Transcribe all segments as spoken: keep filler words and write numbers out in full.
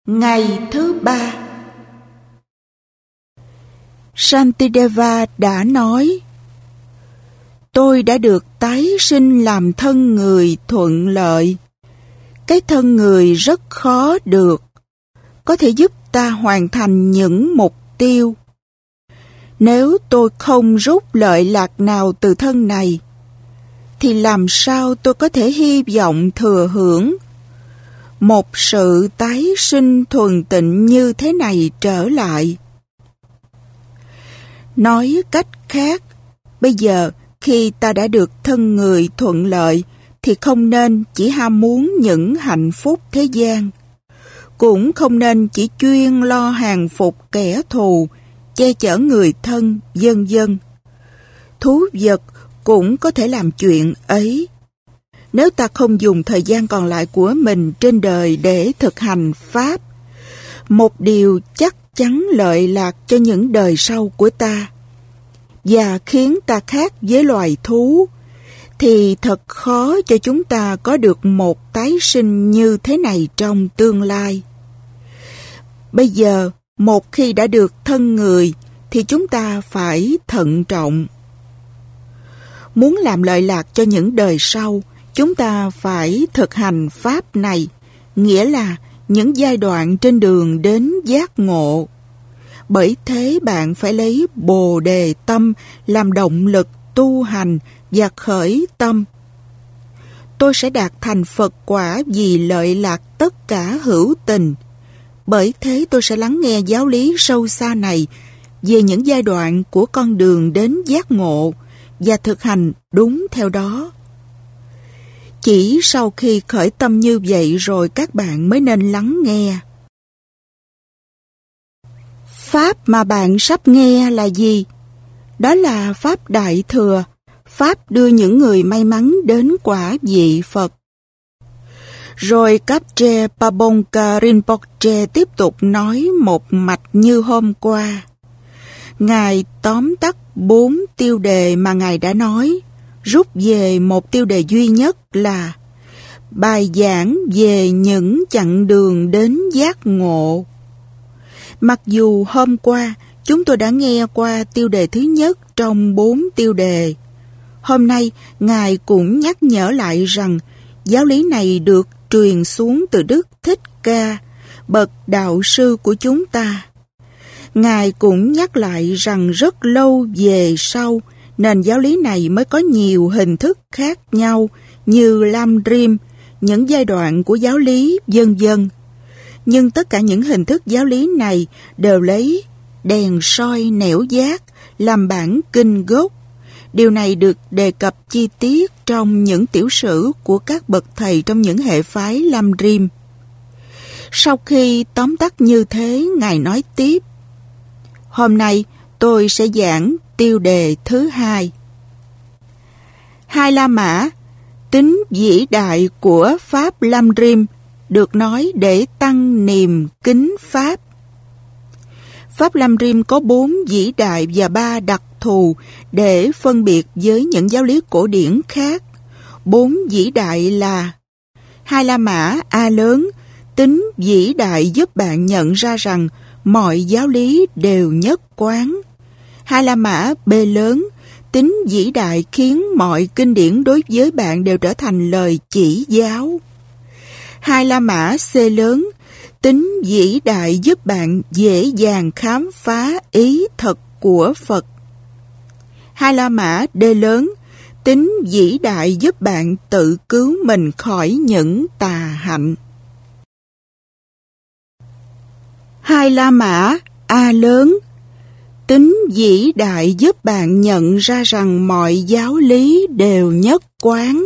Ngày thứ ba, Shantideva đã nói: tôi đã được tái sinh làm thân người thuận lợi. Cái thân người rất khó được, có thể giúp ta hoàn thành những mục tiêu. Nếu tôi không rút lợi lạc nào từ thân này, thì làm sao tôi có thể hy vọng thừa hưởng một sự tái sinh thuần tịnh như thế này trở lại? Nói cách khác, bây giờ khi ta đã được thân người thuận lợi, thì không nên chỉ ham muốn những hạnh phúc thế gian, cũng không nên chỉ chuyên lo hàng phục kẻ thù, che chở người thân, vân vân. Thú vật cũng có thể làm chuyện ấy. Nếu ta không dùng thời gian còn lại của mình trên đời để thực hành Pháp, một điều chắc chắn lợi lạc cho những đời sau của ta, và khiến ta khác với loài thú, thì thật khó cho chúng ta có được một tái sinh như thế này trong tương lai. Bây giờ, một khi đã được thân người, thì chúng ta phải thận trọng. Muốn làm lợi lạc cho những đời sau, chúng ta phải thực hành Pháp này, nghĩa là những giai đoạn trên đường đến giác ngộ. Bởi thế bạn phải lấy Bồ Đề tâm làm động lực tu hành và khởi tâm. Tôi sẽ đạt thành Phật quả vì lợi lạc tất cả hữu tình. Bởi thế tôi sẽ lắng nghe giáo lý sâu xa này về những giai đoạn của con đường đến giác ngộ và thực hành đúng theo đó. Chỉ sau khi khởi tâm như vậy rồi các bạn mới nên lắng nghe. Pháp mà bạn sắp nghe là gì? Đó là Pháp Đại Thừa, Pháp đưa những người may mắn đến quả vị Phật. Rồi Kapche Pabongka Rinpoche tiếp tục nói một mạch như hôm qua. Ngài tóm tắt bốn tiêu đề mà Ngài đã nói, rút về một tiêu đề duy nhất là bài giảng về những chặng đường đến giác ngộ. Mặc dù hôm qua chúng tôi đã nghe qua tiêu đề thứ nhất trong bốn tiêu đề, hôm nay Ngài cũng nhắc nhở lại rằng giáo lý này được truyền xuống từ Đức Thích Ca, bậc đạo sư của chúng ta. Ngài cũng nhắc lại rằng rất lâu về sau, nền giáo lý này mới có nhiều hình thức khác nhau như Lam Rim, những giai đoạn của giáo lý, vân vân. Nhưng tất cả những hình thức giáo lý này đều lấy đèn soi nẻo giác làm bản kinh gốc. Điều này được đề cập chi tiết trong những tiểu sử của các bậc thầy trong những hệ phái Lam Rim. Sau khi tóm tắt như thế, Ngài nói tiếp: hôm nay tôi sẽ giảng tiêu đề thứ hai. Hai La Mã, tính vĩ đại của Pháp Lam Rim, được nói để tăng niềm kính Pháp. Pháp Lam Rim có bốn vĩ đại và ba đặc thù để phân biệt với những giáo lý cổ điển khác. Bốn vĩ đại là: Hai La Mã A lớn, tính vĩ đại giúp bạn nhận ra rằng mọi giáo lý đều nhất quán. Hai La Mã B lớn, tính vĩ đại khiến mọi kinh điển đối với bạn đều trở thành lời chỉ giáo. Hai La Mã C lớn, tính vĩ đại giúp bạn dễ dàng khám phá ý thật của Phật. Hai La Mã D lớn, tính vĩ đại giúp bạn tự cứu mình khỏi những tà hạnh. Hai La Mã A lớn, tính vĩ đại giúp bạn nhận ra rằng mọi giáo lý đều nhất quán.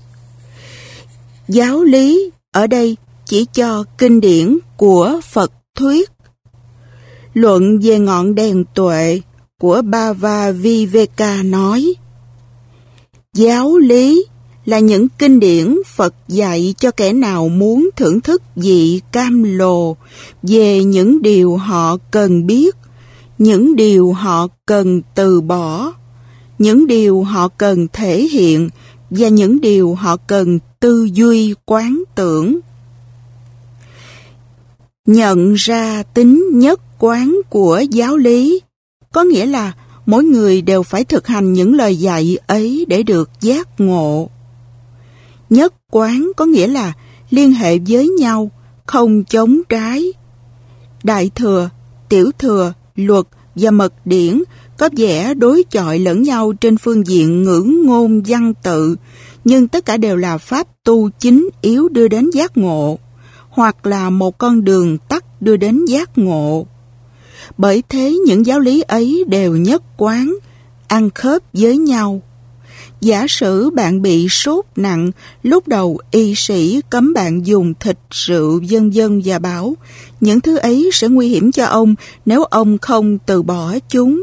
Giáo lý ở đây chỉ cho kinh điển của Phật thuyết. Luận về ngọn đèn tuệ của Bhava Viveka nói: giáo lý là những kinh điển Phật dạy cho kẻ nào muốn thưởng thức vị cam lồ về những điều họ cần biết, những điều họ cần từ bỏ, những điều họ cần thể hiện và những điều họ cần tư duy quán tưởng. Nhận ra tính nhất quán của giáo lý, có nghĩa là mỗi người đều phải thực hành những lời dạy ấy để được giác ngộ. Nhất quán có nghĩa là liên hệ với nhau, không chống trái. Đại thừa, tiểu thừa, luật và mật điển có vẻ đối chọi lẫn nhau trên phương diện ngữ ngôn văn tự, nhưng tất cả đều là pháp tu chính yếu đưa đến giác ngộ, hoặc là một con đường tắt đưa đến giác ngộ. Bởi thế những giáo lý ấy đều nhất quán, ăn khớp với nhau. Giả sử bạn bị sốt nặng, lúc đầu y sĩ cấm bạn dùng thịt, rượu, vân vân và bảo những thứ ấy sẽ nguy hiểm cho ông nếu ông không từ bỏ chúng.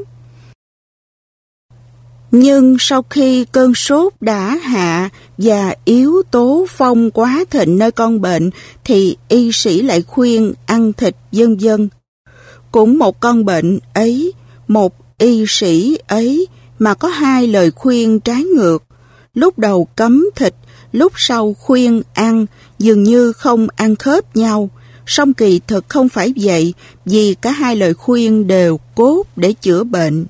Nhưng sau khi cơn sốt đã hạ và yếu tố phong quá thịnh nơi con bệnh thì y sĩ lại khuyên ăn thịt vân vân. Cũng một con bệnh ấy, một y sĩ ấy mà có hai lời khuyên trái ngược. Lúc đầu cấm thịt, lúc sau khuyên ăn, dường như không ăn khớp nhau. Song kỳ thực không phải vậy, vì cả hai lời khuyên đều cốt để chữa bệnh.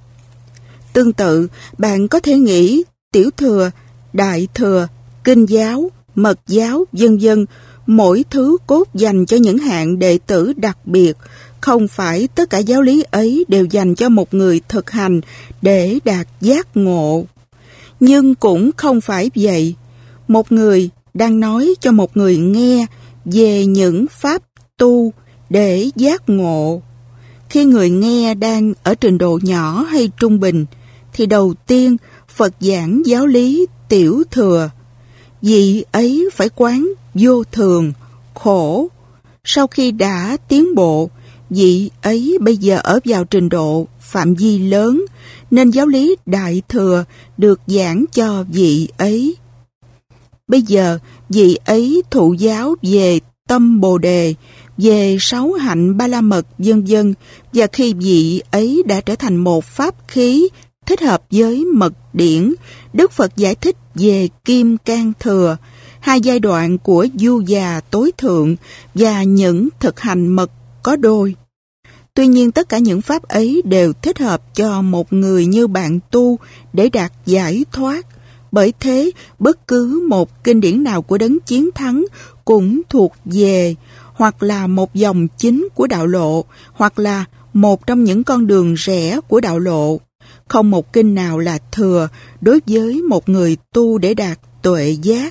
Tương tự, bạn có thể nghĩ tiểu thừa, đại thừa, kinh giáo, mật giáo, vân vân, mỗi thứ cốt dành cho những hạng đệ tử đặc biệt. Không phải tất cả giáo lý ấy đều dành cho một người thực hành để đạt giác ngộ. Nhưng cũng không phải vậy. Một người đang nói cho một người nghe về những pháp tu để giác ngộ. Khi người nghe đang ở trình độ nhỏ hay trung bình, thì đầu tiên Phật giảng giáo lý tiểu thừa. Vị ấy phải quán vô thường, khổ. Sau khi đã tiến bộ, vị ấy bây giờ ở vào trình độ phạm vi lớn, nên giáo lý đại thừa được giảng cho vị ấy. Bây giờ, vị ấy thụ giáo về tâm Bồ Đề, về sáu hạnh ba la mật vân vân, và khi vị ấy đã trở thành một pháp khí thích hợp với mật điển, Đức Phật giải thích về Kim Cang Thừa, hai giai đoạn của du già tối thượng và những thực hành mật có đôi. Tuy nhiên tất cả những pháp ấy đều thích hợp cho một người như bạn tu để đạt giải thoát. Bởi thế, bất cứ một kinh điển nào của đấng chiến thắng cũng thuộc về hoặc là một dòng chính của đạo lộ, hoặc là một trong những con đường rẽ của đạo lộ. Không một kinh nào là thừa đối với một người tu để đạt tuệ giác.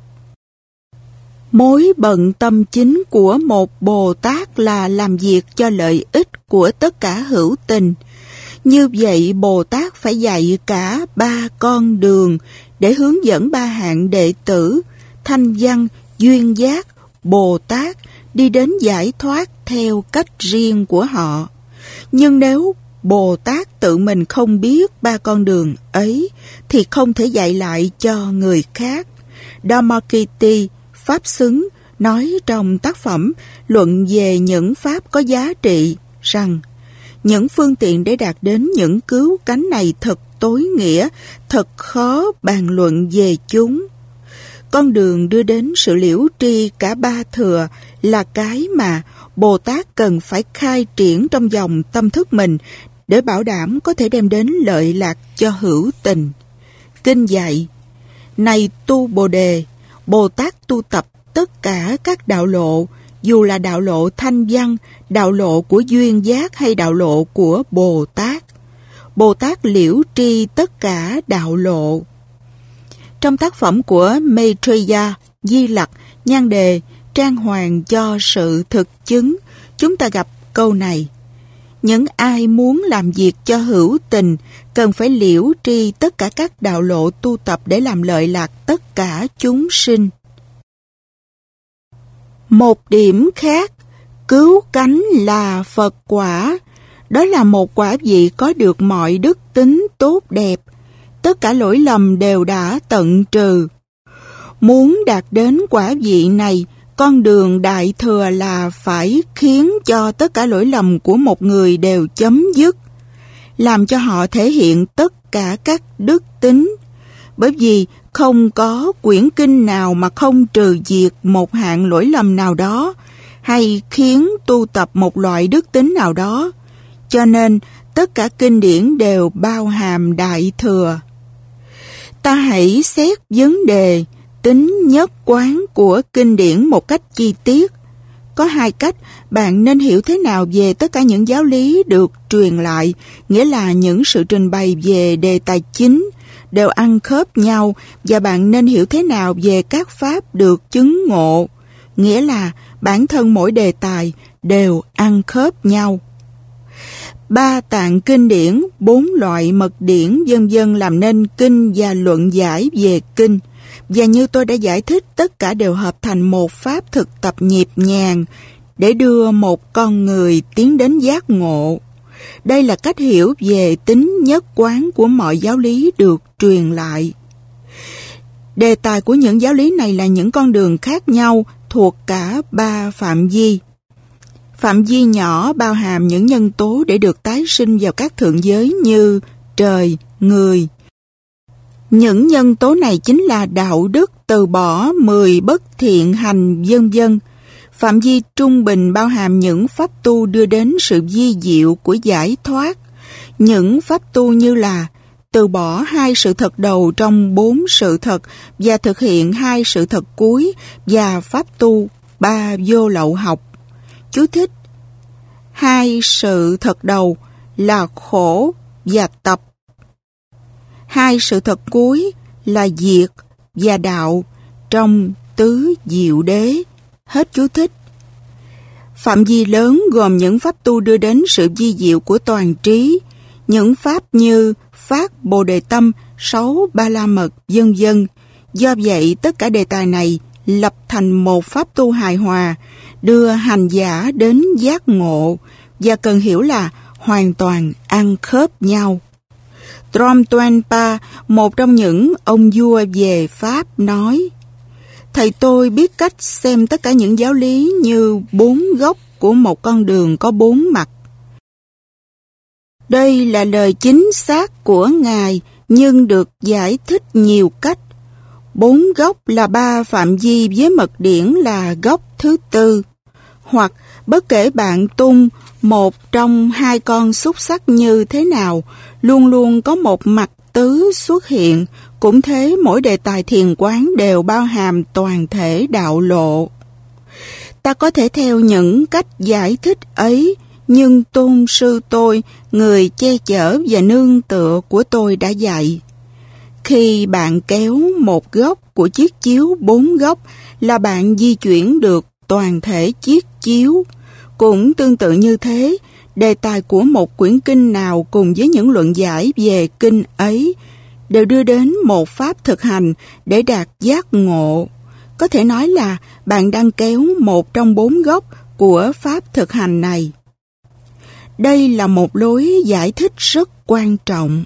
Mối bận tâm chính của một Bồ Tát là làm việc cho lợi ích của tất cả hữu tình. Như vậy, Bồ Tát phải dạy cả ba con đường để hướng dẫn ba hạng đệ tử, Thanh Văn, Duyên Giác, Bồ Tát đi đến giải thoát theo cách riêng của họ. Nhưng nếu Bồ Tát tự mình không biết ba con đường ấy thì không thể dạy lại cho người khác. Dhammakirti, Pháp xứng, nói trong tác phẩm luận về những pháp có giá trị rằng những phương tiện để đạt đến những cứu cánh này thật tối nghĩa, thật khó bàn luận về chúng. Con đường đưa đến sự liễu tri cả ba thừa là cái mà Bồ Tát cần phải khai triển trong dòng tâm thức mình để bảo đảm có thể đem đến lợi lạc cho hữu tình. Kinh dạy: này tu Bồ Đề, Bồ Tát tu tập tất cả các đạo lộ, dù là đạo lộ Thanh Văn, đạo lộ của Duyên Giác hay đạo lộ của Bồ Tát. Bồ Tát liễu tri tất cả đạo lộ. Trong tác phẩm của Maitreya, Di Lặc, nhan đề Trang hoàng cho sự thực chứng, chúng ta gặp câu này: những ai muốn làm việc cho hữu tình cần phải liễu tri tất cả các đạo lộ tu tập để làm lợi lạc tất cả chúng sinh. Một điểm khác, cứu cánh là Phật quả. Đó là một quả vị có được mọi đức tính tốt đẹp. Tất cả lỗi lầm đều đã tận trừ. Muốn đạt đến quả vị này, con đường đại thừa là phải khiến cho tất cả lỗi lầm của một người đều chấm dứt, làm cho họ thể hiện tất cả các đức tính. Bởi vì không có quyển kinh nào mà không trừ diệt một hạng lỗi lầm nào đó, hay khiến tu tập một loại đức tính nào đó, cho nên tất cả kinh điển đều bao hàm Đại Thừa. Ta hãy xét vấn đề tính nhất quán của kinh điển một cách chi tiết. Có hai cách bạn nên hiểu thế nào về tất cả những giáo lý được truyền lại, nghĩa là những sự trình bày về đề tài chính đều ăn khớp nhau, và bạn nên hiểu thế nào về các pháp được chứng ngộ, nghĩa là bản thân mỗi đề tài đều ăn khớp nhau. Ba tạng kinh điển, bốn loại mật điển vân vân làm nên kinh và luận giải về kinh. Và như tôi đã giải thích, tất cả đều hợp thành một pháp thực tập nhịp nhàng để đưa một con người tiến đến giác ngộ. Đây là cách hiểu về tính nhất quán của mọi giáo lý được truyền lại. Đề tài của những giáo lý này là những con đường khác nhau thuộc cả ba phạm vi. Phạm vi nhỏ bao hàm những nhân tố để được tái sinh vào các thượng giới như trời, người. Những nhân tố này chính là đạo đức, từ bỏ mười bất thiện hành vân vân. Phạm vi trung bình bao hàm những pháp tu đưa đến sự vi diệu của giải thoát. Những pháp tu như là từ bỏ hai sự thật đầu trong bốn sự thật và thực hiện hai sự thật cuối, và pháp tu ba vô lậu học. Chú thích: hai sự thật đầu là khổ và tập. Hai sự thật cuối là diệt và đạo trong tứ diệu đế. Hết chú thích. Phạm vi lớn gồm những pháp tu đưa đến sự vi diệu của toàn trí, những pháp như phát Bồ Đề Tâm, sáu Ba La Mật, vân vân. Do vậy, tất cả đề tài này lập thành một pháp tu hài hòa, đưa hành giả đến giác ngộ, và cần hiểu là hoàn toàn ăn khớp nhau. Trom Toan Pa, một trong những ông vua về Pháp, nói: Thầy tôi biết cách xem tất cả những giáo lý như bốn góc của một con đường có bốn mặt. Đây là lời chính xác của Ngài, nhưng được giải thích nhiều cách. Bốn góc là ba phạm vi với mật điển là góc thứ tư. Hoặc bất kể bạn tung một trong hai con xúc xắc như thế nào, luôn luôn có một mặt tứ xuất hiện. Cũng thế, mỗi đề tài thiền quán đều bao hàm toàn thể đạo lộ. Ta có thể theo những cách giải thích ấy, nhưng tôn sư tôi, người che chở và nương tựa của tôi đã dạy: khi bạn kéo một góc của chiếc chiếu bốn góc là bạn di chuyển được toàn thể chiếc chiếu. Cũng tương tự như thế, đề tài của một quyển kinh nào cùng với những luận giải về kinh ấy đều đưa đến một pháp thực hành để đạt giác ngộ. Có thể nói là bạn đang kéo một trong bốn góc của pháp thực hành này. Đây là một lối giải thích rất quan trọng.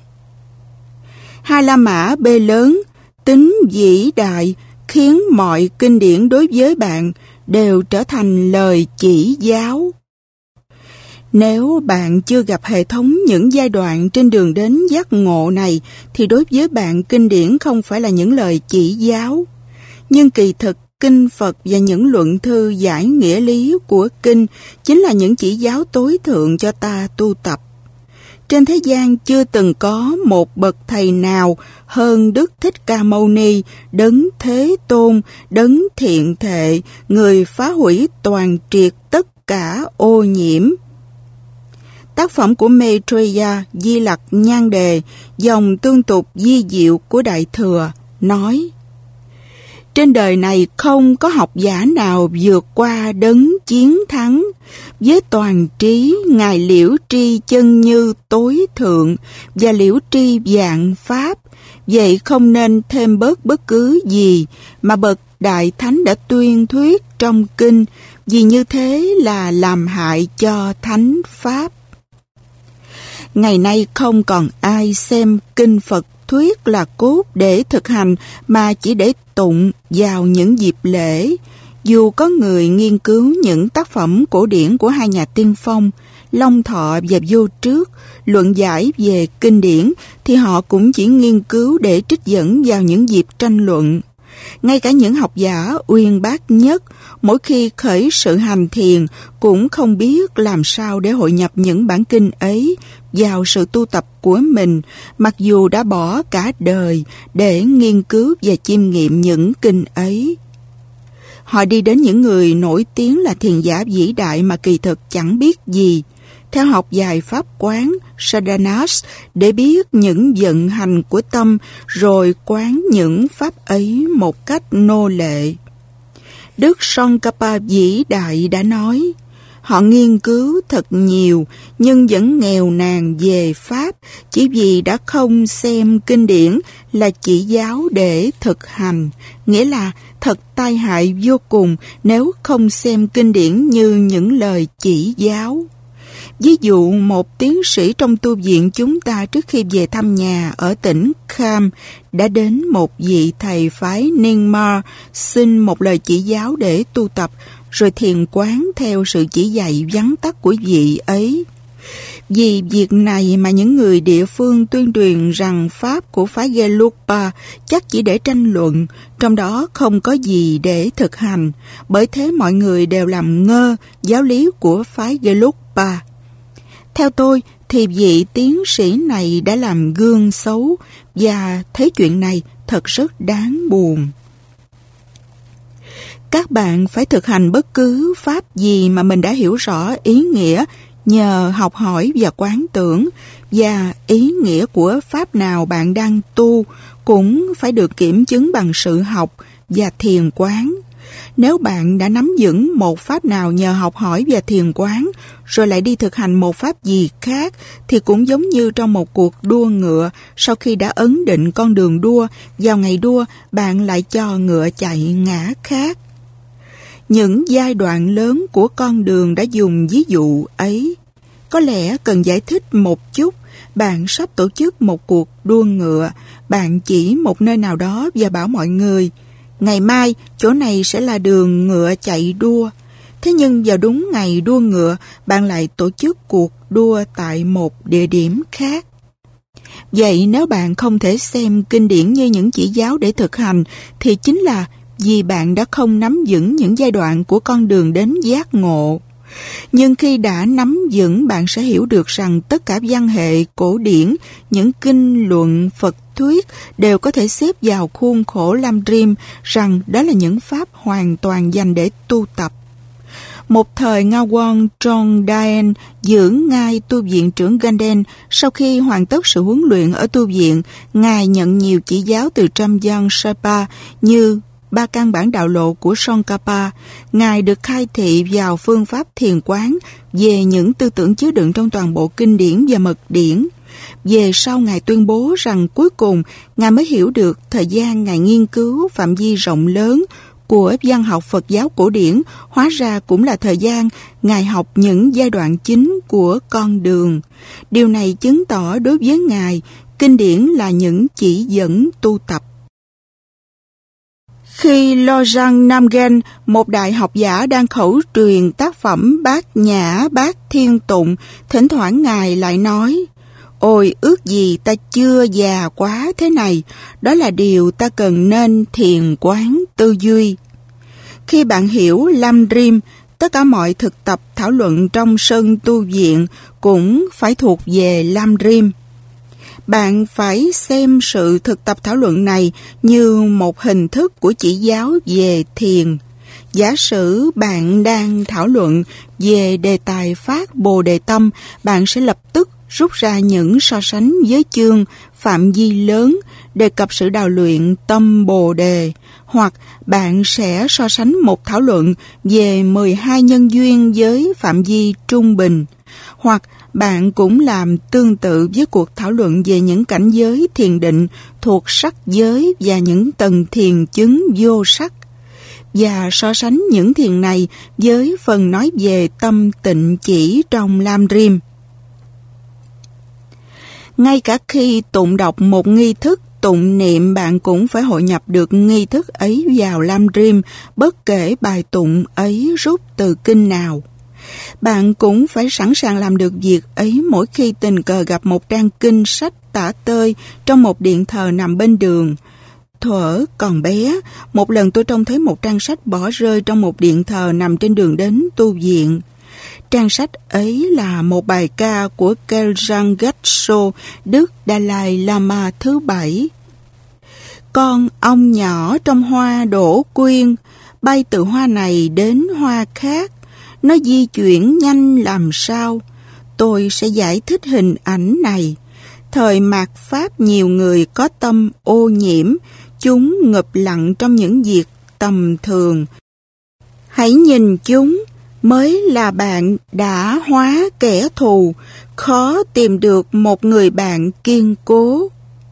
Hai La Mã B lớn, tính vĩ đại, khiến mọi kinh điển đối với bạn đều trở thành lời chỉ giáo. Nếu bạn chưa gặp hệ thống những giai đoạn trên đường đến giác ngộ này, thì đối với bạn kinh điển không phải là những lời chỉ giáo. Nhưng kỳ thực, kinh Phật và những luận thư giải nghĩa lý của kinh chính là những chỉ giáo tối thượng cho ta tu tập. Trên thế gian chưa từng có một bậc thầy nào hơn Đức Thích Ca Mâu Ni, Đấng Thế Tôn, Đấng Thiện Thệ, người phá hủy toàn triệt tất cả ô nhiễm. Tác phẩm của Maitreya, Di Lặc Nhan Đề, dòng tương tục di diệu của Đại Thừa, nói: trên đời này không có học giả nào vượt qua đấng chiến thắng. Với toàn trí, Ngài liễu tri chân như tối thượng và liễu tri vạn pháp. Vậy không nên thêm bớt bất cứ gì mà bậc Đại Thánh đã tuyên thuyết trong kinh, vì như thế là làm hại cho thánh pháp. Ngày nay không còn ai xem kinh Phật thuyết là cốt để thực hành, mà chỉ để tụng vào những dịp lễ. Dù có người nghiên cứu những tác phẩm cổ điển của hai nhà tiên phong, Long Thọ và Vô Trước, luận giải về kinh điển, thì họ cũng chỉ nghiên cứu để trích dẫn vào những dịp tranh luận. Ngay cả những học giả uyên bác nhất, mỗi khi khởi sự hành thiền cũng không biết làm sao để hội nhập những bản kinh ấy vào sự tu tập của mình, mặc dù đã bỏ cả đời để nghiên cứu và chiêm nghiệm những kinh ấy. Họ đi đến những người nổi tiếng là thiền giả vĩ đại mà kỳ thực chẳng biết gì, theo học vài pháp quán sadhanas để biết những vận hành của tâm, rồi quán những pháp ấy một cách nô lệ. Đức Tsongkhapa vĩ đại đã nói, họ nghiên cứu thật nhiều nhưng vẫn nghèo nàn về pháp, chỉ vì đã không xem kinh điển là chỉ giáo để thực hành, nghĩa là thật tai hại vô cùng nếu không xem kinh điển như những lời chỉ giáo. Ví dụ, một tiến sĩ trong tu viện chúng ta trước khi về thăm nhà ở tỉnh Kham đã đến một vị thầy phái Nyingma xin một lời chỉ giáo để tu tập, rồi thiền quán theo sự chỉ dạy vắn tắt của vị ấy. Vì việc này mà những người địa phương tuyên truyền rằng pháp của phái Gelugpa chắc chỉ để tranh luận, trong đó không có gì để thực hành, bởi thế mọi người đều làm ngơ giáo lý của phái Gelugpa. Theo tôi thì vị tiến sĩ này đã làm gương xấu và thấy chuyện này thật rất đáng buồn. Các bạn phải thực hành bất cứ pháp gì mà mình đã hiểu rõ ý nghĩa nhờ học hỏi và quán tưởng, và ý nghĩa của pháp nào bạn đang tu cũng phải được kiểm chứng bằng sự học và thiền quán. Nếu bạn đã nắm vững một pháp nào nhờ học hỏi và thiền quán, rồi lại đi thực hành một pháp gì khác, thì cũng giống như trong một cuộc đua ngựa, sau khi đã ấn định con đường đua, vào ngày đua, bạn lại cho ngựa chạy ngã khác. Những giai đoạn lớn của con đường đã dùng ví dụ ấy. Có lẽ cần giải thích một chút. Bạn sắp tổ chức một cuộc đua ngựa, bạn chỉ một nơi nào đó và bảo mọi người, ngày mai chỗ này sẽ là đường ngựa chạy đua. Thế nhưng vào đúng ngày đua ngựa, bạn lại tổ chức cuộc đua tại một địa điểm khác. Vậy nếu bạn không thể xem kinh điển như những chỉ giáo để thực hành, thì chính là vì bạn đã không nắm vững những giai đoạn của con đường đến giác ngộ. Nhưng khi đã nắm vững, bạn sẽ hiểu được rằng tất cả văn hệ cổ điển, những kinh luận Phật thuyết đều có thể xếp vào khuôn khổ Lam Rim, rằng đó là những pháp hoàn toàn dành để tu tập. Một thời Ngawang Trong Daen giữ ngai tu viện trưởng Ganden. Sau khi hoàn tất sự huấn luyện ở tu viện, Ngài nhận nhiều chỉ giáo từ Tramjang Sherpa như ba căn bản đạo lộ của Tsongkhapa. Ngài được khai thị vào phương pháp thiền quán về những tư tưởng chứa đựng trong toàn bộ kinh điển và mật điển. Về sau, Ngài tuyên bố rằng cuối cùng Ngài mới hiểu được thời gian Ngài nghiên cứu phạm vi rộng lớn của văn học Phật giáo cổ điển hóa ra cũng là thời gian Ngài học những giai đoạn chính của con đường. Điều này chứng tỏ đối với Ngài, kinh điển là những chỉ dẫn tu tập. Khi Lojang Namgen, một đại học giả đang khẩu truyền tác phẩm Bát Nhã Bát Thiên Tụng, thỉnh thoảng Ngài lại nói, ôi ước gì ta chưa già quá thế này, đó là điều ta cần nên thiền quán tư duy. Khi bạn hiểu Lam Rim, tất cả mọi thực tập thảo luận trong sân tu viện cũng phải thuộc về Lam Rim. Bạn phải xem sự thực tập thảo luận này như một hình thức của chỉ giáo về thiền. Giả sử bạn đang thảo luận về đề tài phát Bồ Đề Tâm, bạn sẽ lập tức rút ra những so sánh với chương phạm vi lớn đề cập sự đào luyện tâm Bồ Đề, hoặc bạn sẽ so sánh một thảo luận về mười hai nhân duyên với phạm vi trung bình, hoặc bạn cũng làm tương tự với cuộc thảo luận về những cảnh giới thiền định thuộc sắc giới và những tầng thiền chứng vô sắc, và so sánh những thiền này với phần nói về tâm tịnh chỉ trong Lam Rim. Ngay cả khi tụng đọc một nghi thức tụng niệm, bạn cũng phải hội nhập được nghi thức ấy vào Lam Rim, bất kể bài tụng ấy rút từ kinh nào. Bạn cũng phải sẵn sàng làm được việc ấy mỗi khi tình cờ gặp một trang kinh sách tả tơi trong một điện thờ nằm bên đường. thuở còn bé, một lần tôi trông thấy một trang sách bỏ rơi trong một điện thờ nằm trên đường đến tu viện. Trang sách ấy là một bài ca của Kelsang Getso, Đức Dalai Lama thứ bảy. Con ong nhỏ trong hoa đổ quyên, bay từ hoa này đến hoa khác, nó di chuyển nhanh làm sao? Tôi sẽ giải thích hình ảnh này. Thời mạt Pháp nhiều người có tâm ô nhiễm, chúng ngập lặng trong những việc tầm thường. Hãy nhìn chúng, mới là bạn đã hóa kẻ thù, khó tìm được một người bạn kiên cố.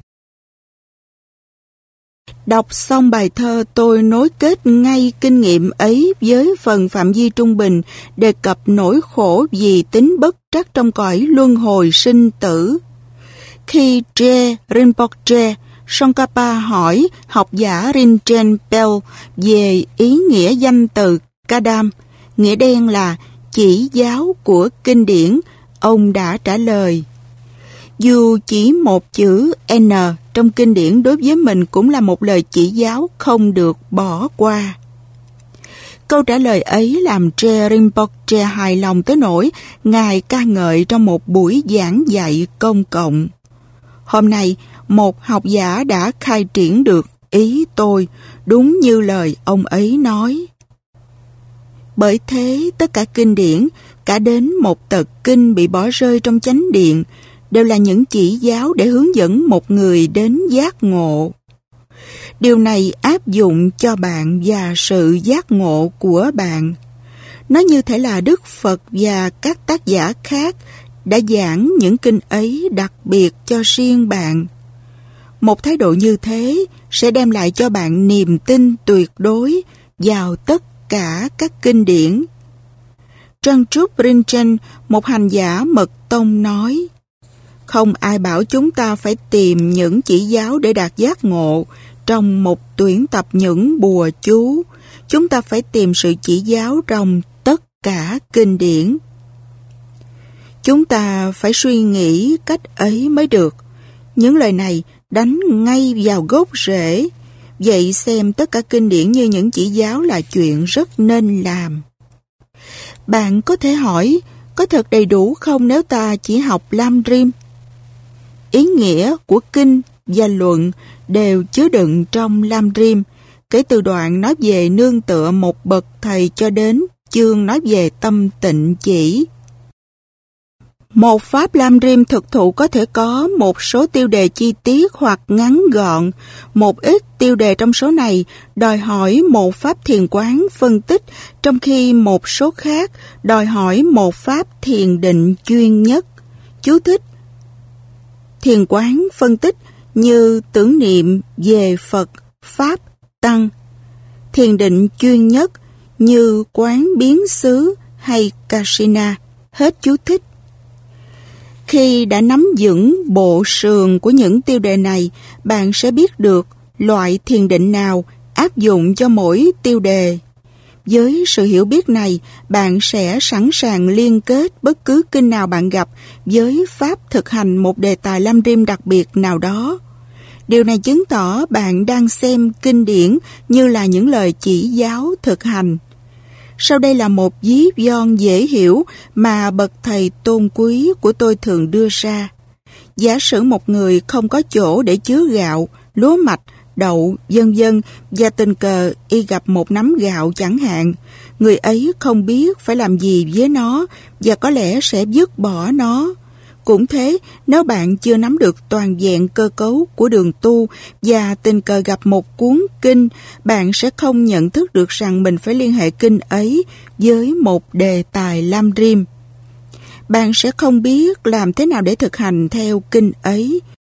Đọc xong bài thơ, tôi nối kết ngay kinh nghiệm ấy với phần phạm vi trung bình, đề cập nỗi khổ vì tính bất trắc trong cõi luân hồi sinh tử. Khi Je Rinpoche Tsongkhapa hỏi học giả Rinchen Pel về ý nghĩa danh từ Kadam, nghĩa đen là chỉ giáo của kinh điển, ông đã trả lời: dù chỉ một chữ N trong kinh điển đối với mình cũng là một lời chỉ giáo không được bỏ qua. Câu trả lời ấy làm Je Rinpoche hài lòng tới nỗi Ngài ca ngợi trong một buổi giảng dạy công cộng. Hôm nay, một học giả đã khai triển được ý tôi, đúng như lời ông ấy nói. Bởi thế, tất cả kinh điển, cả đến một tờ kinh bị bỏ rơi trong chánh điện, đều là những chỉ giáo để hướng dẫn một người đến giác ngộ. Điều này áp dụng cho bạn và sự giác ngộ của bạn. Nó như thể là Đức Phật và các tác giả khác đã giảng những kinh ấy đặc biệt cho riêng bạn. Một thái độ như thế sẽ đem lại cho bạn niềm tin tuyệt đối vào tất cả các kinh điển. Trangchup Rinchen, một hành giả mật tông nói: không ai bảo chúng ta phải tìm những chỉ giáo để đạt giác ngộ trong một tuyển tập những bùa chú. Chúng ta phải tìm sự chỉ giáo trong tất cả kinh điển. Chúng ta phải suy nghĩ cách ấy mới được. Những lời này đánh ngay vào gốc rễ. Vậy xem tất cả kinh điển như những chỉ giáo là chuyện rất nên làm. Bạn có thể hỏi, có thật đầy đủ không nếu ta chỉ học Lam Rim? Ý nghĩa của kinh và luận đều chứa đựng trong Lam Rim, kể từ đoạn nói về nương tựa một bậc thầy cho đến chương nói về tâm tịnh chỉ. Một pháp Lam Rim thực thụ có thể có một số tiêu đề chi tiết hoặc ngắn gọn. Một ít tiêu đề trong số này đòi hỏi một pháp thiền quán phân tích, trong khi một số khác đòi hỏi một pháp thiền định chuyên nhất. Chú thích: thiền quán phân tích như tưởng niệm về Phật, Pháp, Tăng. Thiền định chuyên nhất như quán biến xứ hay Kasina. Hết chú thích. Khi đã nắm vững bộ sườn của những tiêu đề này, bạn sẽ biết được loại thiền định nào áp dụng cho mỗi tiêu đề. Với sự hiểu biết này, bạn sẽ sẵn sàng liên kết bất cứ kinh nào bạn gặp với pháp thực hành một đề tài Lam Rim đặc biệt nào đó. Điều này chứng tỏ bạn đang xem kinh điển như là những lời chỉ giáo thực hành. Sau đây là một ví von dễ hiểu mà bậc thầy tôn quý của tôi thường đưa ra. Giả sử một người không có chỗ để chứa gạo, lúa mạch, đậu, vân vân và tình cờ y gặp một nắm gạo chẳng hạn, người ấy không biết phải làm gì với nó và có lẽ sẽ vứt bỏ nó. Cũng thế, nếu bạn chưa nắm được toàn vẹn cơ cấu của đường tu và tình cờ gặp một cuốn kinh, bạn sẽ không nhận thức được rằng mình phải liên hệ kinh ấy với một đề tài Lam Rim. Bạn sẽ không biết làm thế nào để thực hành theo kinh ấy.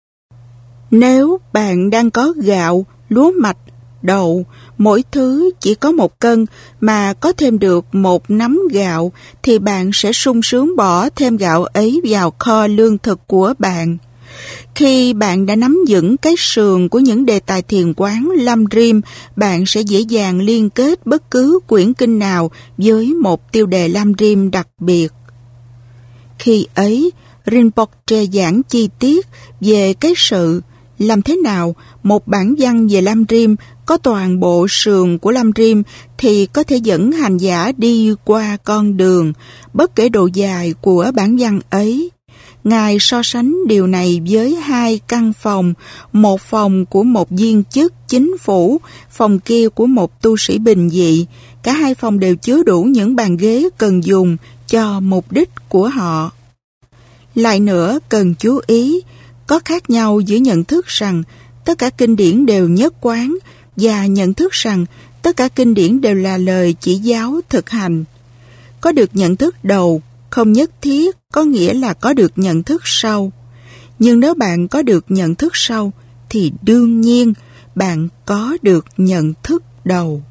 Nếu bạn đang có gạo, lúa mạch, đậu, mỗi thứ chỉ có một cân mà có thêm được một nắm gạo, thì bạn sẽ sung sướng bỏ thêm gạo ấy vào kho lương thực của bạn. Khi bạn đã nắm vững cái sườn của những đề tài thiền quán Lam Rim, bạn sẽ dễ dàng liên kết bất cứ quyển kinh nào với một tiêu đề Lam Rim đặc biệt. Khi ấy, Rinpoche giảng chi tiết về cái sự Làm thế nào một bản văn về Lam Rim có toàn bộ sườn của Lam Rim thì có thể dẫn hành giả đi qua con đường, bất kể độ dài của bản văn ấy. Ngài so sánh điều này với hai căn phòng, một phòng của một viên chức chính phủ, phòng kia của một tu sĩ bình dị. Cả hai phòng đều chứa đủ những bàn ghế cần dùng cho mục đích của họ. Lại nữa, cần chú ý, có khác nhau giữa nhận thức rằng tất cả kinh điển đều nhất quán và nhận thức rằng tất cả kinh điển đều là lời chỉ giáo thực hành. Có được nhận thức đầu không nhất thiết có nghĩa là có được nhận thức sau. Nhưng nếu bạn có được nhận thức sau thì đương nhiên bạn có được nhận thức đầu.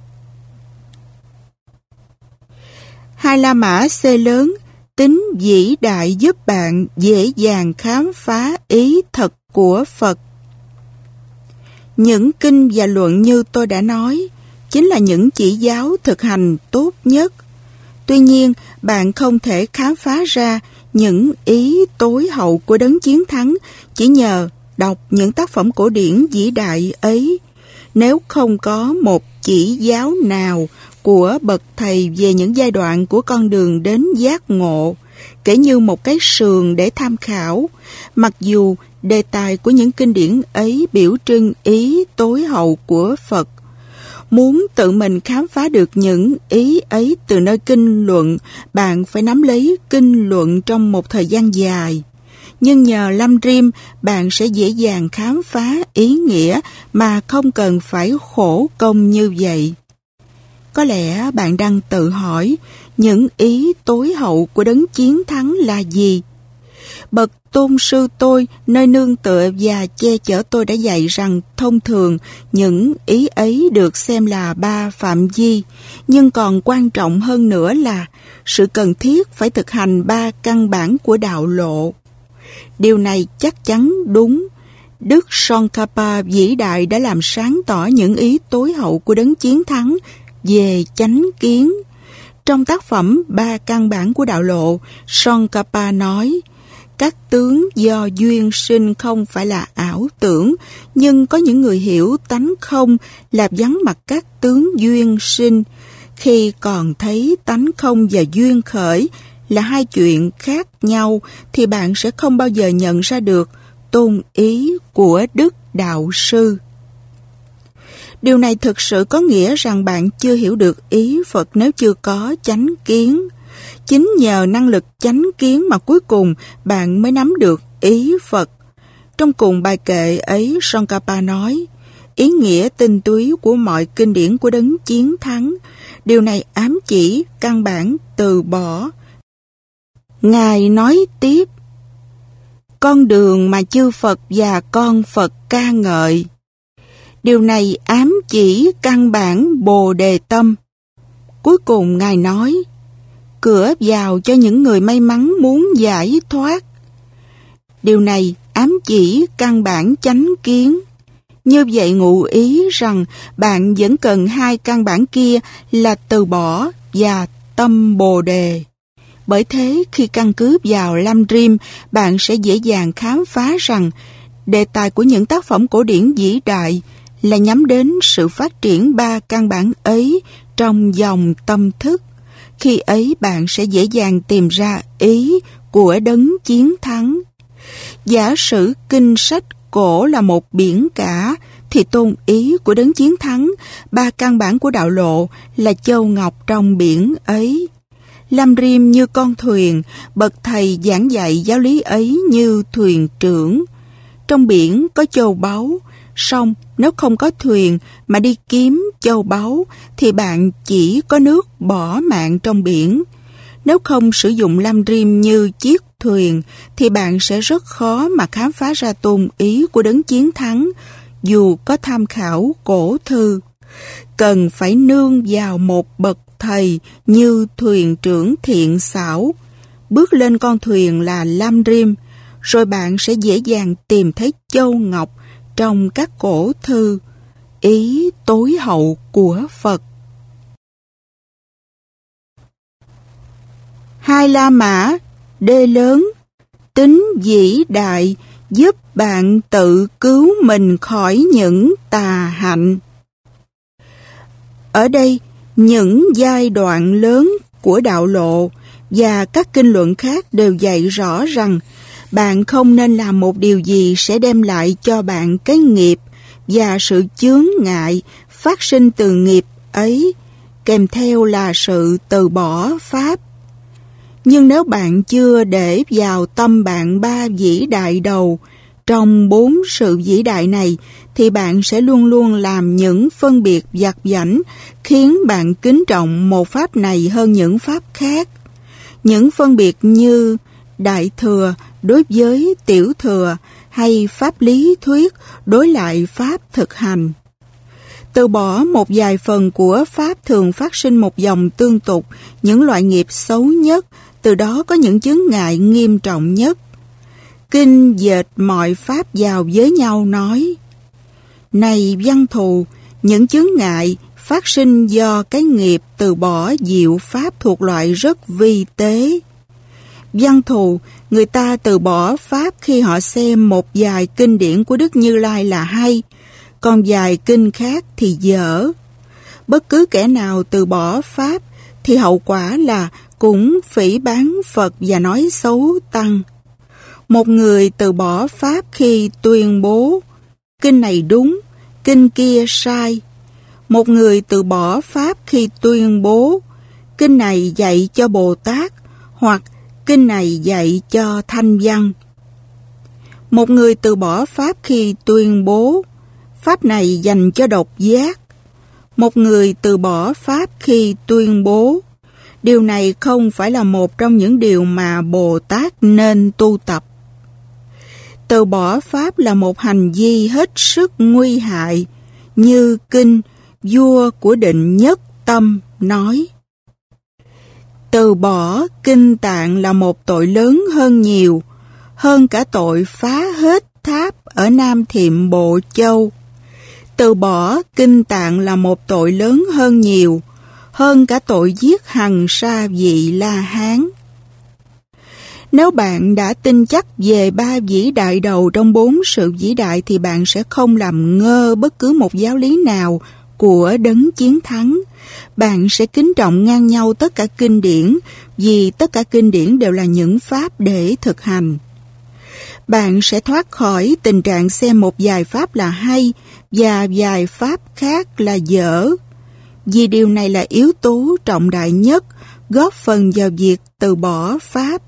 Hai La Mã C lớn, tính vĩ đại giúp bạn dễ dàng khám phá ý thật của Phật. Những kinh và luận như tôi đã nói chính là những chỉ giáo thực hành tốt nhất. Tuy nhiên, bạn không thể khám phá ra những ý tối hậu của đấng chiến thắng chỉ nhờ đọc những tác phẩm cổ điển vĩ đại ấy. Nếu không có một chỉ giáo nào của bậc thầy về những giai đoạn của con đường đến giác ngộ, kể như một cái sườn để tham khảo, mặc dù đề tài của những kinh điển ấy biểu trưng ý tối hậu của Phật. Muốn tự mình khám phá được những ý ấy từ nơi kinh luận, bạn phải nắm lấy kinh luận trong một thời gian dài. Nhưng nhờ Lam Rim, bạn sẽ dễ dàng khám phá ý nghĩa mà không cần phải khổ công như vậy. Có lẽ bạn đang tự hỏi, những ý tối hậu của đấng chiến thắng là gì? Bậc tôn sư tôi, nơi nương tựa và che chở tôi đã dạy rằng thông thường những ý ấy được xem là ba phạm vi, nhưng còn quan trọng hơn nữa là sự cần thiết phải thực hành ba căn bản của đạo lộ. Điều này chắc chắn đúng. Đức Tsongkhapa vĩ đại đã làm sáng tỏ những ý tối hậu của đấng chiến thắng về chánh kiến. Trong tác phẩm Ba căn bản của đạo lộ, Tsongkhapa nói, các tướng do duyên sinh không phải là ảo tưởng, nhưng có những người hiểu tánh không là vắng mặt các tướng duyên sinh. Khi còn thấy tánh không và duyên khởi là hai chuyện khác nhau, thì bạn sẽ không bao giờ nhận ra được tôn ý của Đức Đạo Sư. Điều này thực sự có nghĩa rằng bạn chưa hiểu được ý Phật nếu chưa có chánh kiến. Chính nhờ năng lực chánh kiến mà cuối cùng bạn mới nắm được ý Phật. Trong cùng bài kệ ấy, Tsongkhapa nói, ý nghĩa tinh túy của mọi kinh điển của đấng chiến thắng, điều này ám chỉ căn bản từ bỏ. Ngài nói tiếp, con đường mà chư Phật và con Phật ca ngợi. Điều này ám chỉ căn bản Bồ Đề tâm. Cuối cùng Ngài nói, cửa vào cho những người may mắn muốn giải thoát. Điều này ám chỉ căn bản chánh kiến. Như vậy ngụ ý rằng bạn vẫn cần hai căn bản kia là từ bỏ và tâm Bồ Đề. Bởi thế khi căn cứ vào Lam Rim, bạn sẽ dễ dàng khám phá rằng đề tài của những tác phẩm cổ điển vĩ đại là nhắm đến sự phát triển ba căn bản ấy trong dòng tâm thức. Khi ấy bạn sẽ dễ dàng tìm ra ý của đấng chiến thắng. Giả sử kinh sách cổ là một biển cả, thì tôn ý của đấng chiến thắng, ba căn bản của đạo lộ là châu ngọc trong biển ấy. Lam Rim như con thuyền, bậc thầy giảng dạy giáo lý ấy như thuyền trưởng. Trong biển có châu báu, song nếu không có thuyền mà đi kiếm châu báu thì bạn chỉ có nước bỏ mạng trong biển. Nếu không sử dụng Lam Rim như chiếc thuyền thì bạn sẽ rất khó mà khám phá ra tôn ý của đấng chiến thắng, dù có tham khảo cổ thư. Cần phải nương vào một bậc thầy như thuyền trưởng thiện xảo. Bước lên con thuyền là Lam Rim, rồi bạn sẽ dễ dàng tìm thấy châu ngọc trong các cổ thư, ý tối hậu của Phật. Hai La Mã, D lớn, tính vĩ đại giúp bạn tự cứu mình khỏi những tà hạnh. Ở đây, những giai đoạn lớn của đạo lộ và các kinh luận khác đều dạy rõ rằng bạn không nên làm một điều gì sẽ đem lại cho bạn cái nghiệp và sự chướng ngại phát sinh từ nghiệp ấy, kèm theo là sự từ bỏ pháp. Nhưng nếu bạn chưa để vào tâm bạn ba vĩ đại đầu trong bốn sự vĩ đại này, thì bạn sẽ luôn luôn làm những phân biệt vặt vãnh khiến bạn kính trọng một pháp này hơn những pháp khác. Những phân biệt như đại thừa đối với tiểu thừa hay pháp lý thuyết đối lại pháp thực hành. Từ bỏ một vài phần của pháp thường phát sinh một dòng tương tục, những loại nghiệp xấu nhất, từ đó có những chướng ngại nghiêm trọng nhất. Kinh dệt mọi pháp vào với nhau nói: Này văn thù, những chướng ngại phát sinh do cái nghiệp từ bỏ diệu pháp thuộc loại rất vi tế. Văn thù, người ta từ bỏ pháp khi họ xem một vài kinh điển của Đức Như Lai là hay, còn vài kinh khác thì dở. Bất cứ kẻ nào từ bỏ pháp thì hậu quả là cũng phỉ báng Phật và nói xấu Tăng. Một người từ bỏ pháp khi tuyên bố kinh này đúng, kinh kia sai. Một người từ bỏ pháp khi tuyên bố kinh này dạy cho Bồ Tát hoặc kinh này dạy cho Thanh Văn. Một người từ bỏ pháp khi tuyên bố pháp này dành cho độc giác. Một người từ bỏ pháp khi tuyên bố điều này không phải là một trong những điều mà Bồ Tát nên tu tập. Từ bỏ pháp là một hành vi hết sức nguy hại, như kinh Vua của Định Nhất Tâm nói: Từ bỏ kinh tạng là một tội lớn hơn nhiều, hơn cả tội phá hết tháp ở Nam Thiệm Bộ Châu. Từ bỏ kinh tạng là một tội lớn hơn nhiều, hơn cả tội giết hằng sa vị La Hán. Nếu bạn đã tin chắc về ba vĩ đại đầu trong bốn sự vĩ đại thì bạn sẽ không làm ngơ bất cứ một giáo lý nào của đấng chiến thắng. Bạn sẽ kính trọng ngang nhau tất cả kinh điển, vì tất cả kinh điển đều là những pháp để thực hành. Bạn sẽ thoát khỏi tình trạng xem một vài pháp là hay và vài pháp khác là dở, vì điều này là yếu tố trọng đại nhất góp phần vào việc từ bỏ pháp.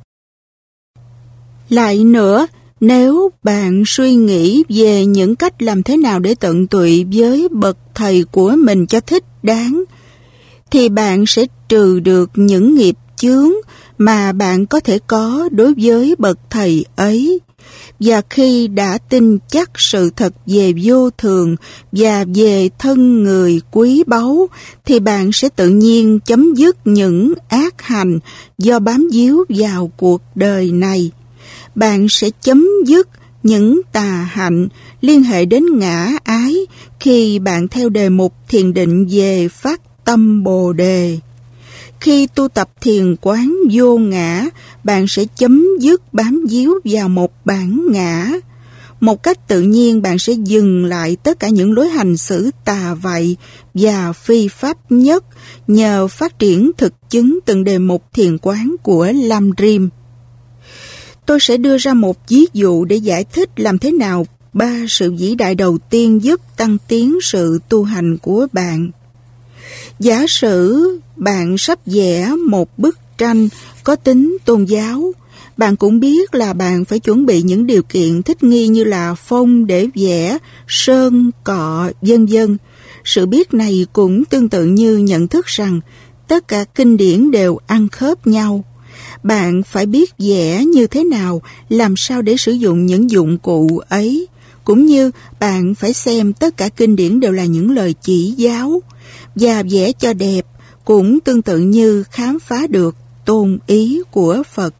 Lại nữa, nếu bạn suy nghĩ về những cách làm thế nào để tận tụy với bậc thầy của mình cho thích đáng, thì bạn sẽ trừ được những nghiệp chướng mà bạn có thể có đối với bậc thầy ấy. Và khi đã tin chắc sự thật về vô thường và về thân người quý báu, thì bạn sẽ tự nhiên chấm dứt những ác hành do bám víu vào cuộc đời này. Bạn sẽ chấm dứt những tà hạnh liên hệ đến ngã ái khi bạn theo đề mục thiền định về phát tâm Bồ Đề. Khi tu tập thiền quán vô ngã, bạn sẽ chấm dứt bám víu vào một bản ngã. Một cách tự nhiên bạn sẽ dừng lại tất cả những lối hành xử tà vậy và phi pháp nhất nhờ phát triển thực chứng từng đề mục thiền quán của Lam Rim. Tôi sẽ đưa ra một ví dụ để giải thích làm thế nào ba sự vĩ đại đầu tiên giúp tăng tiến sự tu hành của bạn. Giả sử bạn sắp vẽ một bức tranh có tính tôn giáo, bạn cũng biết là bạn phải chuẩn bị những điều kiện thích nghi như là phông để vẽ, sơn, cọ, vân vân. Sự biết này cũng tương tự như nhận thức rằng tất cả kinh điển đều ăn khớp nhau. Bạn phải biết vẽ như thế nào, làm sao để sử dụng những dụng cụ ấy, cũng như bạn phải xem tất cả kinh điển đều là những lời chỉ giáo, và vẽ cho đẹp cũng tương tự như khám phá được tôn ý của Phật.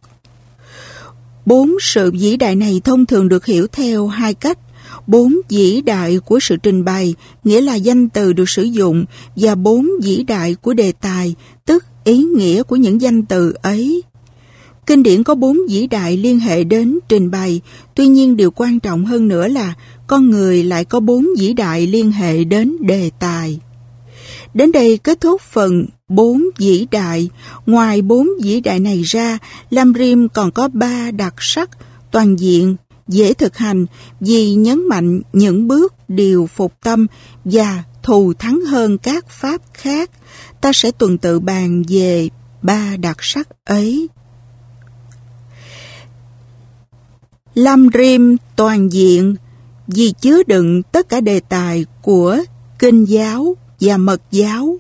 Bốn sự vĩ đại này thông thường được hiểu theo hai cách. Bốn vĩ đại của sự trình bày, nghĩa là danh từ được sử dụng, và bốn vĩ đại của đề tài, tức ý nghĩa của những danh từ ấy. Kinh điển có bốn vĩ đại liên hệ đến trình bày, tuy nhiên điều quan trọng hơn nữa là con người lại có bốn vĩ đại liên hệ đến đề tài. Đến đây kết thúc phần bốn vĩ đại. Ngoài bốn vĩ đại này ra, Lam Rim còn có ba đặc sắc toàn diện, dễ thực hành vì nhấn mạnh những bước điều phục tâm và thù thắng hơn các pháp khác. Ta sẽ tuần tự bàn về ba đặc sắc ấy. Lam Rim toàn diện vì chứa đựng tất cả đề tài của kinh giáo và mật giáo.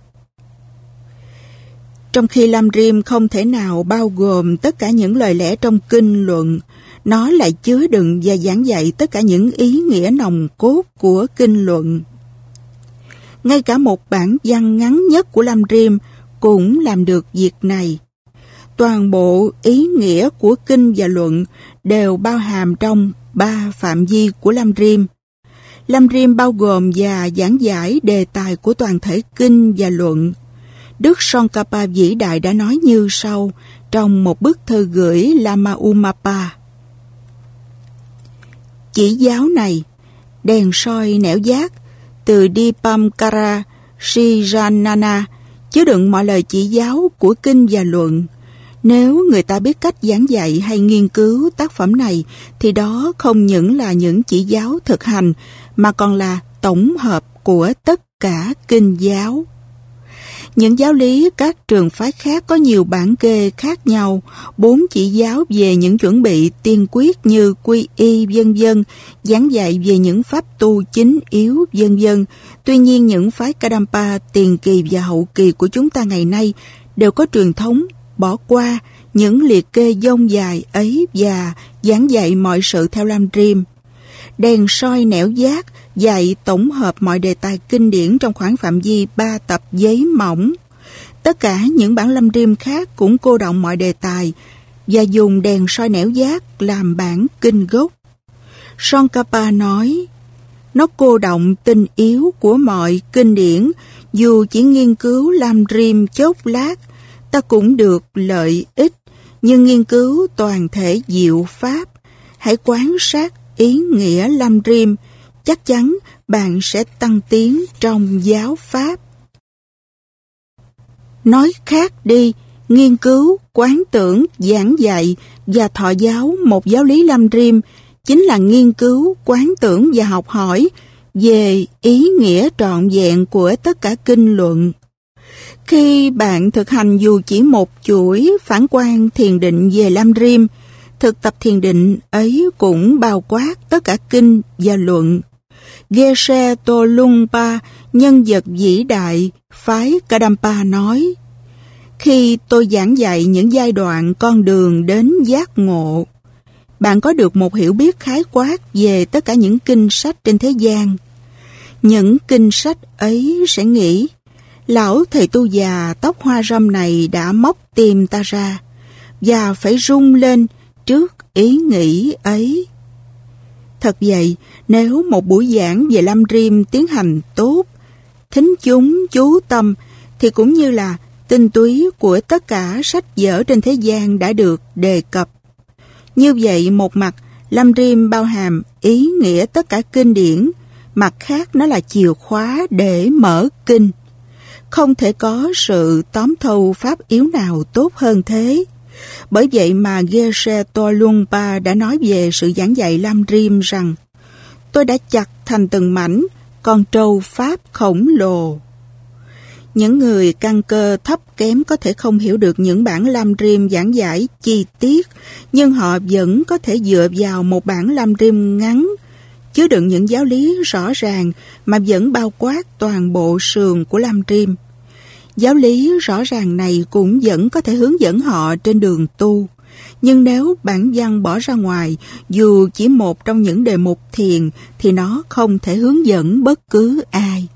Trong khi Lam Rim không thể nào bao gồm tất cả những lời lẽ trong kinh luận, nó lại chứa đựng và giảng dạy tất cả những ý nghĩa nòng cốt của kinh luận. Ngay cả một bản văn ngắn nhất của Lam Rim cũng làm được việc này. Toàn bộ ý nghĩa của kinh và luận đều bao hàm trong ba phạm vi của Lam Rim. Lam Rim bao gồm và giảng giải đề tài của toàn thể kinh và luận. Đức Tsongkhapa vĩ đại đã nói như sau trong một bức thư gửi Lama Umapa. Chỉ giáo này, đèn soi nẻo giác, từ Dipamkara Sijanana, chứa đựng mọi lời chỉ giáo của kinh và luận. Nếu người ta biết cách giảng dạy hay nghiên cứu tác phẩm này, thì đó không những là những chỉ giáo thực hành, mà còn là tổng hợp của tất cả kinh giáo. Những giáo lý các trường phái khác có nhiều bản kê khác nhau, bốn chỉ giáo về những chuẩn bị tiên quyết như quy y vân vân, giảng dạy về những pháp tu chính yếu vân vân. Tuy nhiên những phái Kadampa tiền kỳ và hậu kỳ của chúng ta ngày nay đều có truyền thống bỏ qua những liệt kê dông dài ấy và giảng dạy mọi sự theo Lam Rim. Đèn soi nẻo giác dạy tổng hợp mọi đề tài kinh điển trong khoảng phạm vi ba tập giấy mỏng. Tất cả những bản Lam Rim khác cũng cô đọng mọi đề tài và dùng đèn soi nẻo giác làm bản kinh gốc. Tsongkhapa nói, nó cô đọng tinh yếu của mọi kinh điển, dù chỉ nghiên cứu Lam Rim chốc lát, ta cũng được lợi ích, nhưng nghiên cứu toàn thể diệu pháp, hãy quan sát ý nghĩa Lam Rim, chắc chắn bạn sẽ tăng tiến trong giáo pháp. Nói khác đi, nghiên cứu, quán tưởng, giảng dạy và thọ giáo một giáo lý Lam Rim chính là nghiên cứu, quán tưởng và học hỏi về ý nghĩa trọn vẹn của tất cả kinh luận. Khi bạn thực hành dù chỉ một chuỗi phản quan thiền định về Lam Rim, thực tập thiền định ấy cũng bao quát tất cả kinh và luận. Geshe Tolungpa, nhân vật vĩ đại phái Kadampa nói, khi tôi giảng dạy những giai đoạn con đường đến giác ngộ, bạn có được một hiểu biết khái quát về tất cả những kinh sách trên thế gian. Những kinh sách ấy sẽ nghĩ, lão thầy tu già tóc hoa râm này đã móc tim ta ra, và phải rung lên trước ý nghĩ ấy. Thật vậy, nếu một buổi giảng về Lam Rim tiến hành tốt, thính chúng chú tâm, thì cũng như là tinh túy của tất cả sách vở trên thế gian đã được đề cập. Như vậy, một mặt, Lam Rim bao hàm ý nghĩa tất cả kinh điển, mặt khác nó là chìa khóa để mở kinh. Không thể có sự tóm thâu pháp yếu nào tốt hơn thế. Bởi vậy mà Geshe Tolungpa đã nói về sự giảng dạy Lam Rim rằng, tôi đã chặt thành từng mảnh con trâu pháp khổng lồ. Những người căn cơ thấp kém có thể không hiểu được những bản Lam Rim giảng giải chi tiết, nhưng họ vẫn có thể dựa vào một bản Lam Rim ngắn, chứa đựng những giáo lý rõ ràng mà vẫn bao quát toàn bộ sườn của Lam Rim. Giáo lý rõ ràng này cũng vẫn có thể hướng dẫn họ trên đường tu. Nhưng nếu bản văn bỏ ra ngoài, dù chỉ một trong những đề mục thiền, thì nó không thể hướng dẫn bất cứ ai.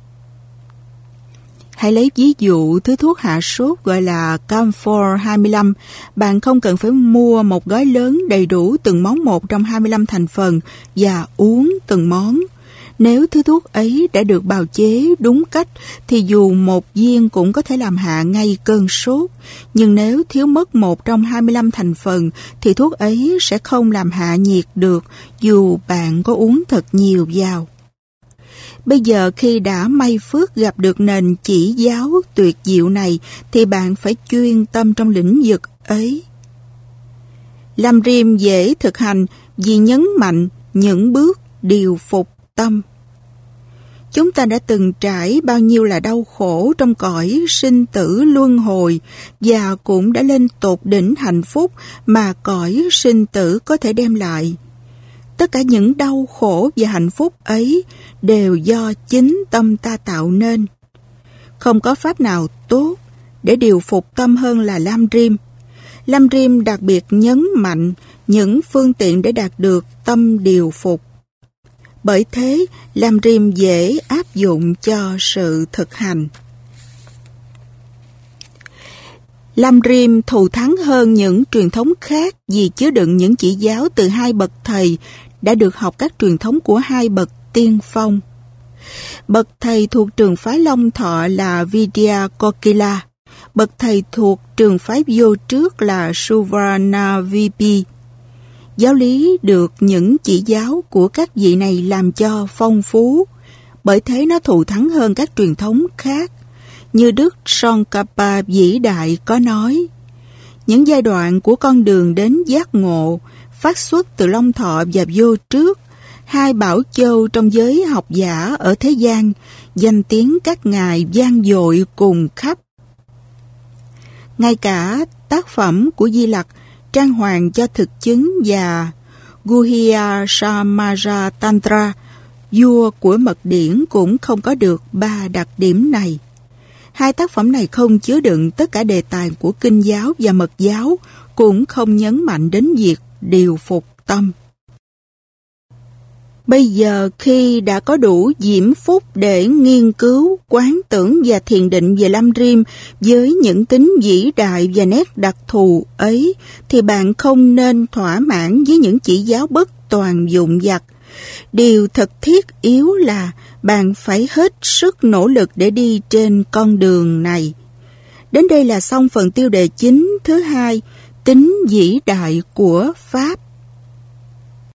Hãy lấy ví dụ thứ thuốc hạ sốt gọi là Camphor hai mươi lăm. Bạn không cần phải mua một gói lớn đầy đủ từng món một trong hai mươi lăm thành phần và uống từng món. Nếu thứ thuốc ấy đã được bào chế đúng cách thì dù một viên cũng có thể làm hạ ngay cơn sốt. Nhưng nếu thiếu mất một trong hai mươi lăm thành phần thì thuốc ấy sẽ không làm hạ nhiệt được dù bạn có uống thật nhiều vào. Bây giờ khi đã may phước gặp được nền chỉ giáo tuyệt diệu này thì bạn phải chuyên tâm trong lĩnh vực ấy. Lam Rim dễ thực hành vì nhấn mạnh những bước điều phục tâm. Chúng ta đã từng trải bao nhiêu là đau khổ trong cõi sinh tử luân hồi và cũng đã lên tột đỉnh hạnh phúc mà cõi sinh tử có thể đem lại. Tất cả những đau khổ và hạnh phúc ấy đều do chính tâm ta tạo nên. Không có pháp nào tốt để điều phục tâm hơn là Lam Rim. Lam Rim đặc biệt nhấn mạnh những phương tiện để đạt được tâm điều phục. Bởi thế, Lam Rim dễ áp dụng cho sự thực hành. Lam Rim thù thắng hơn những truyền thống khác vì chứa đựng những chỉ giáo từ hai bậc thầy đã được học các truyền thống của hai bậc tiên phong. Bậc thầy thuộc trường phái Long Thọ là Vidya Kokila, bậc thầy thuộc trường phái Vô trước là Suvarnavipi. Giáo lý được những chỉ giáo của các vị này làm cho phong phú, bởi thế nó thù thắng hơn các truyền thống khác. Như Đức Tsongkhapa vĩ đại có nói, những giai đoạn của con đường đến giác ngộ phát xuất từ Long Thọ và Vô trước, hai bảo châu trong giới học giả ở thế gian, danh tiếng các ngài vang dội cùng khắp. Ngay cả tác phẩm của Di Lặc trang hoàng cho thực chứng và Guhya Samara Tantra, vua của mật điển, cũng không có được ba đặc điểm này. Hai tác phẩm này không chứa đựng tất cả đề tài của kinh giáo và mật giáo, cũng không nhấn mạnh đến việc điều phục tâm. Bây giờ khi đã có đủ diễm phúc để nghiên cứu, quán tưởng và thiền định về Lam Rim với những tính vĩ đại và nét đặc thù ấy, thì bạn không nên thỏa mãn với những chỉ giáo bất toàn dụng vặt. Điều thật thiết yếu là bạn phải hết sức nỗ lực để đi trên con đường này. Đến đây là xong phần tiêu đề chính thứ hai, tính vĩ đại của Pháp.